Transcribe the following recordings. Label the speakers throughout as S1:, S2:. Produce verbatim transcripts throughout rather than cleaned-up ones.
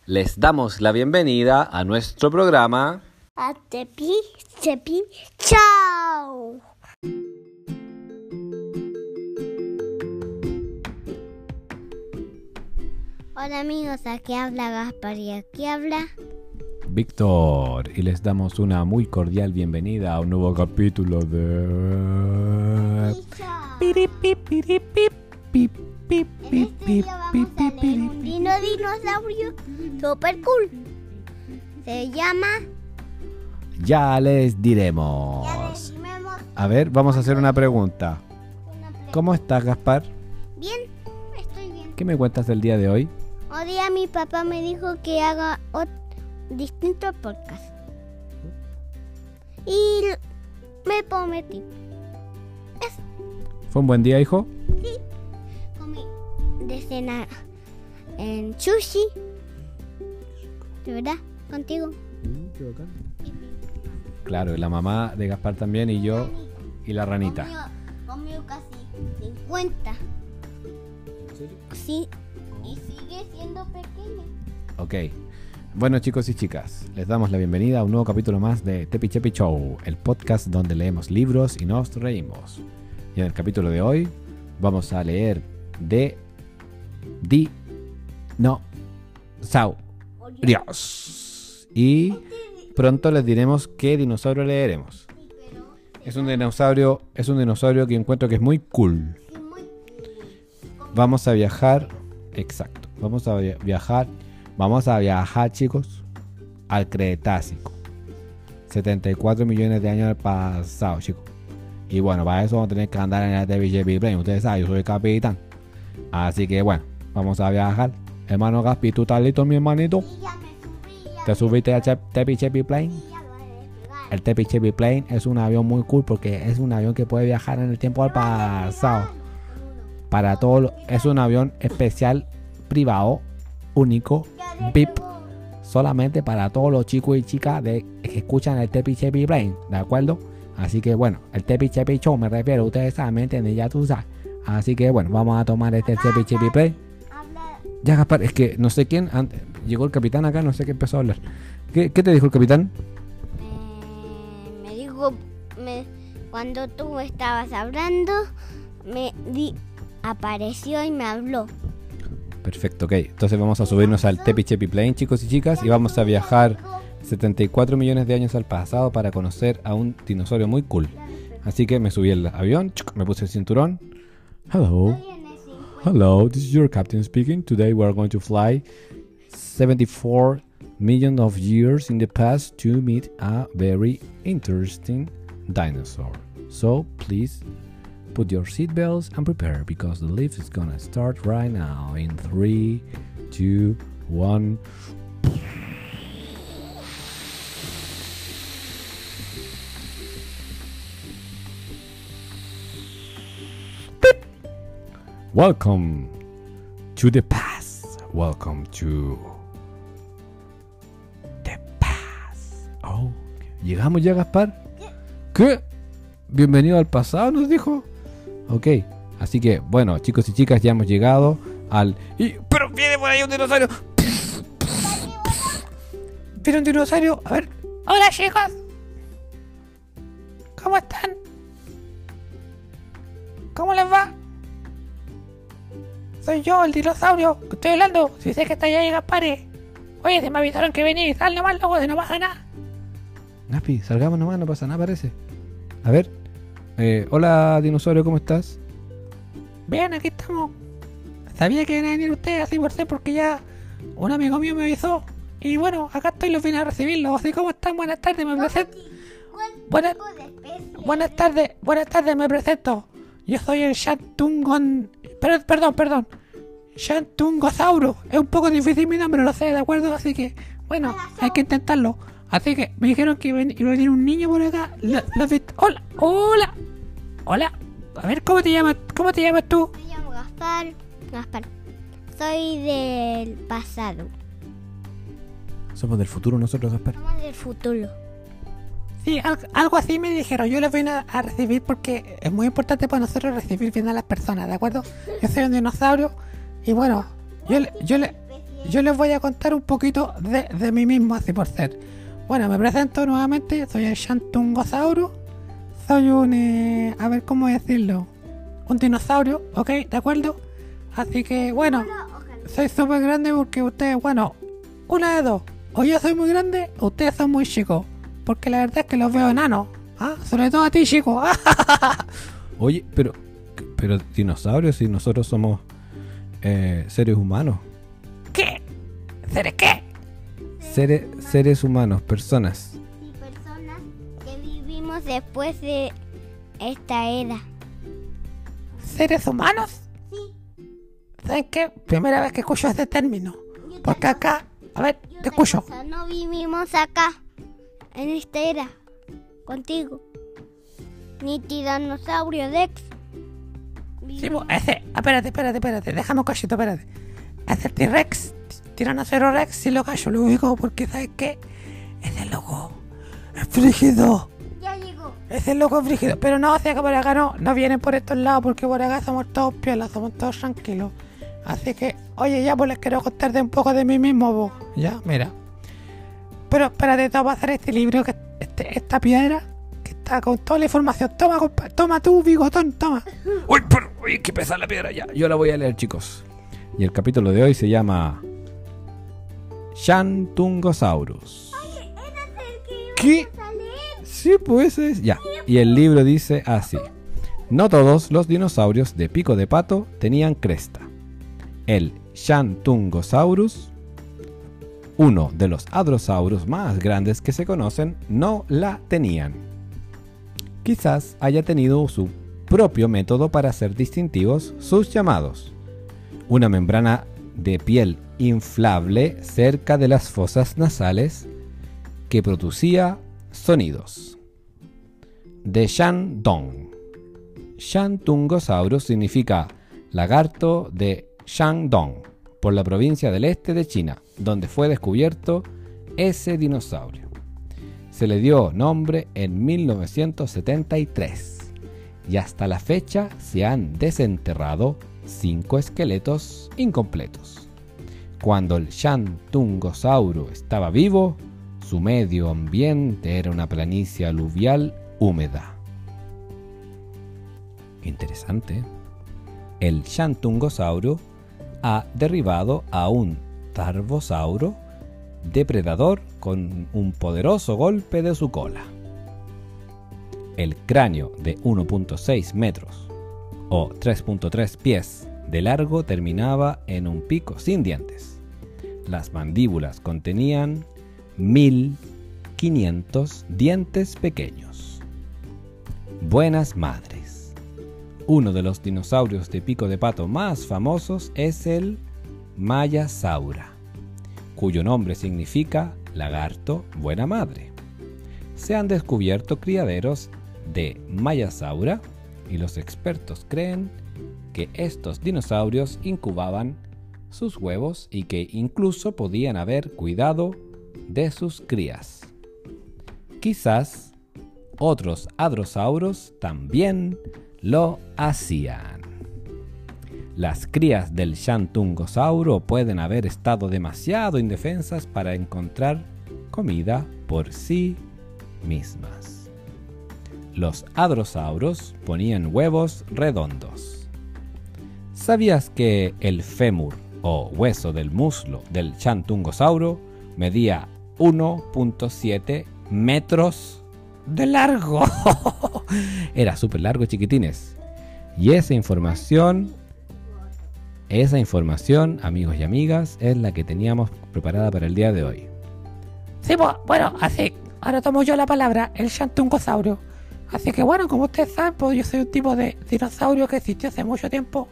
S1: Les damos la bienvenida a nuestro programa
S2: A Tepi, Tepi, chao. Hola amigos, aquí habla Gaspar y aquí habla
S3: Víctor, y les damos una muy cordial bienvenida a un nuevo capítulo de... Piri, pi, piri, pi, pi, pi,
S2: En
S3: pi,
S2: este
S3: pi,
S2: día
S3: pi,
S2: vamos a
S3: pi,
S2: leer
S3: piri,
S2: un dino dinosaurio super cool. Se llama...
S3: Ya les
S2: Ya
S3: diremos.
S2: les dimos
S3: A ver, vamos a hacer una pregunta.
S2: una pre-
S3: ¿Cómo estás, Gaspar?
S2: Bien, estoy bien.
S3: ¿Qué me cuentas del día de hoy?
S2: Hoy día mi papá me dijo que haga ot- distintos podcasts. Y l- me prometí.
S3: ¿Fue un buen día, hijo?
S2: Comí de cena en sushi. ¿De verdad? ¿Contigo?
S3: Claro, y la mamá de Gaspar también y yo y la ranita.
S2: Comió, comió casi cincuenta. Sí, y sigue siendo pequeña.
S3: Ok. Bueno, chicos y chicas, les damos la bienvenida a un nuevo capítulo más de Tepi Chepi Show, el podcast donde leemos libros y nos reímos. Y en el capítulo de hoy vamos a leer de Di No Sau Dios. Y pronto les diremos qué dinosaurio leeremos. Es un dinosaurio, es un dinosaurio que encuentro que es muy cool. Vamos a viajar, exacto. Vamos a via- viajar, vamos a viajar, chicos, al Cretácico. setenta y cuatro millones de años al pasado, chicos. Y bueno, para eso vamos a tener que andar en el T V J P Plane. Ustedes saben, yo soy el capitán. Así que bueno, vamos a viajar. Hermano Gaspi, ¿tú estás listo, mi hermanito? ¿Te subiste al T V J P Plane? El T V J P Plane es un avión muy cool porque es un avión que puede viajar en el tiempo al pasado. Para todo, lo- es un avión especial, privado, único, V I P, solamente para todos los chicos y chicas de, que escuchan el T V J P Plane, ¿de acuerdo? Así que bueno, el T V J P Show me refiero, ustedes saben, ¿me entienden? Ya tú sabes. Así que bueno, vamos a tomar este T V J P Plane. Ya, Gaspar, es que no sé quién, antes, llegó el capitán acá, no sé qué empezó a hablar. ¿Qué, qué te dijo el capitán?
S2: Eh, me dijo, me, cuando tú estabas hablando, me di, apareció y me habló.
S3: Perfecto, ok. Entonces vamos a subirnos al Tepi Chepi Plane, chicos y chicas, y vamos a viajar setenta y cuatro millones de años al pasado para conocer a un dinosaurio muy cool. Así que me subí al avión, chuc, me puse el cinturón. Hello, hello, this is your captain speaking. Today we are going to fly seventy-four million of years in the past to meet a very interesting dinosaur. So please put your seatbelts and prepare because the lift is gonna start right now in three, two, one. Welcome to the past. Welcome to the past. Oh, ¿llegamos ya, Gaspar? ¿Qué? Bienvenido al pasado, nos dijo. Ok, así que, bueno, chicos y chicas, ya hemos llegado al... Y... ¡Pero viene por ahí un dinosaurio! ¿Viene un dinosaurio? A ver.
S4: Hola chicos, ¿cómo están? ¿Cómo les va? Soy yo, el dinosaurio, que estoy hablando. Si sé que está ahí, Gaspare. Oye, se me avisaron que venís, sal nomás, loco, de no pasa nada.
S3: Gaspi, salgamos nomás, no pasa nada, parece. A ver. Eh, hola, dinosaurio, ¿cómo estás?
S4: Bien, aquí estamos. Sabía que iban a venir ustedes así por ser porque ya un amigo mío me avisó. Y bueno, acá estoy, los vine a recibirlos. Así como están, buenas tardes, me presento. Buenas, buenas tardes, buenas tardes, me presento. Yo soy el Shantungon... Pero, perdón, perdón. Shantungosauro. Es un poco difícil mi nombre, lo sé, ¿de acuerdo? Así que, bueno, hay que intentarlo. Así que me dijeron que iba a venir un niño por acá. La, la vist- hola, hola. Hola. A ver, ¿cómo te llamas? ¿Cómo te llamas tú?
S2: Me llamo Gaspar. Gaspar. Soy del pasado.
S3: Somos del futuro nosotros, Gaspar.
S2: Somos del futuro.
S4: Sí, al- algo así me dijeron. Yo les vine a, a recibir porque es muy importante para nosotros recibir bien a las personas, ¿de acuerdo? Yo soy un dinosaurio y bueno, yo le, yo le, yo les voy a contar un poquito de, de mí mismo, así por ser. Bueno, me presento nuevamente, soy el Shantungosaurus. Soy un, eh, a ver cómo decirlo, un dinosaurio, ¿ok? ¿De acuerdo? Así que, bueno, soy súper grande porque ustedes, bueno, una de dos. O yo soy muy grande o ustedes son muy chicos. Porque la verdad es que los veo enanos. ¿Ah? Sobre todo a ti, chico.
S3: Oye, pero, pero dinosaurios y nosotros somos eh, seres humanos.
S4: ¿Qué? ¿Seres qué?
S3: Seres, seres humanos, personas.
S2: Y personas que vivimos después de esta era.
S4: ¿Seres humanos?
S2: Sí.
S4: ¿Saben qué? Primera vez que escucho ese término.
S2: Yo
S4: Porque
S2: te-
S4: acá, a ver,
S2: y
S4: te
S2: otra
S4: escucho.
S2: cosa, no vivimos acá, en esta era, contigo. Ni tiranosaurio Dex.
S4: Sí, pues, ese, espérate, espérate, espérate, déjame un cachito, espérate. Ese T-Rex, Tiranosaurio Rex, sí lo callo, lo ubico porque, ¿sabes qué? Ese loco es frígido.
S2: Ya llegó.
S4: Ese loco es frígido. Pero no, o sea que por acá no, no vienen por estos lados porque por acá somos todos piolas, somos todos tranquilos. Así que, oye, ya pues les quiero contarte un poco de mí mismo, vos. Ya, mira. Pero espérate, te voy a pasar este libro, que este, esta piedra, que está con toda la información. Toma, compa, toma tú, bigotón, toma.
S3: Uy, pero, uy, qué pesa la piedra ya. Yo la voy a leer, chicos. Y el capítulo de hoy se llama Shantungosaurus. ¿Qué? Sí, pues es. Ya. Y el libro dice así: no todos los dinosaurios de pico de pato tenían cresta. El Shantungosaurus, uno de los hadrosaurus más grandes que se conocen, no la tenían. Quizás haya tenido su propio método para hacer distintivos sus llamados. Una membrana de piel inflable cerca de las fosas nasales que producía sonidos. De Shandong. Shantungosaurus significa lagarto de Shandong, por la provincia del este de China, donde fue descubierto ese dinosaurio. Se le dio nombre en mil novecientos setenta y tres y hasta la fecha se han desenterrado cinco esqueletos incompletos. Cuando el Shantungosaurus estaba vivo, su medio ambiente era una planicie aluvial húmeda. Interesante. El Shantungosaurus ha derribado a un tarbosauro depredador con un poderoso golpe de su cola. El cráneo de uno punto seis metros o tres punto tres pies de largo terminaba en un pico sin dientes. Las mandíbulas contenían mil quinientos dientes pequeños. Buenas madres. Uno de los dinosaurios de pico de pato más famosos es el Mayasaura, cuyo nombre significa lagarto buena madre. Se han descubierto criaderos de Mayasaura y los expertos creen que estos dinosaurios incubaban sus huevos y que incluso podían haber cuidado de sus crías. Quizás otros hadrosauros también lo hacían. Las crías del Shantungosauro pueden haber estado demasiado indefensas para encontrar comida por sí mismas. Los hadrosauros ponían huevos redondos. ¿Sabías que el fémur o hueso del muslo del Shantungosauro medía uno punto siete metros de largo? Era súper largo, chiquitines. Y esa información, esa información, amigos y amigas, es la que teníamos preparada para el día de hoy.
S4: Sí, pues, bueno, así, ahora tomo yo la palabra, el Shantungosaurus. Así que bueno, como ustedes saben, pues yo soy un tipo de dinosaurio que existió hace mucho tiempo.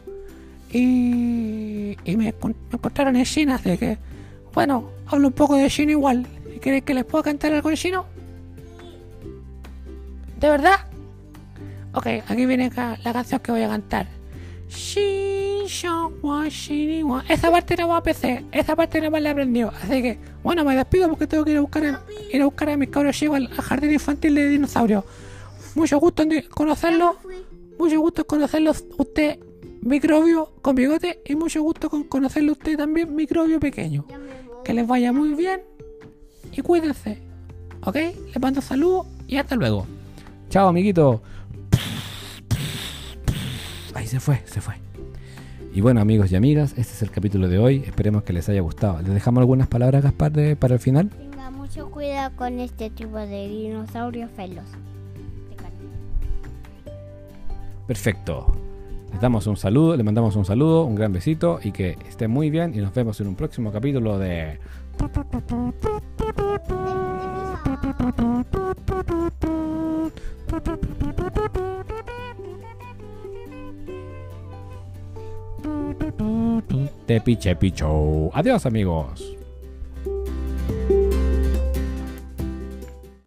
S4: Y, y me, me encontraron en China, así que, bueno, hablo un poco de chino igual. ¿Queréis que les pueda cantar algo en chino? ¿De verdad? Ok, aquí viene acá la canción que voy a cantar. Esa parte no va a P C, esa parte no me la aprendió. Así que, bueno, me despido porque tengo que ir a buscar a, ir a, buscar a mis cabros chicos al jardín infantil de dinosaurios. Mucho gusto en conocerlos. Mucho gusto en conocerlos. Usted Microbio con bigote y mucho gusto con conocerlo usted también, Microbio pequeño.
S2: Ya me voy.
S4: Que les vaya muy bien y cuídense. ¿Ok? Les mando saludos y hasta luego.
S3: Chao, amiguito. Ahí se fue, se fue. Y bueno, amigos y amigas, este es el capítulo de hoy. Esperemos que les haya gustado. ¿Les dejamos algunas palabras, Gaspar, de, para el final?
S2: Tenga mucho cuidado con este tipo de dinosaurios felos. De carne.
S3: Perfecto. Les damos un saludo, les mandamos un saludo, un gran besito y que estén muy bien y nos vemos en un próximo capítulo de... Tepi Chepi Show. Adiós, amigos.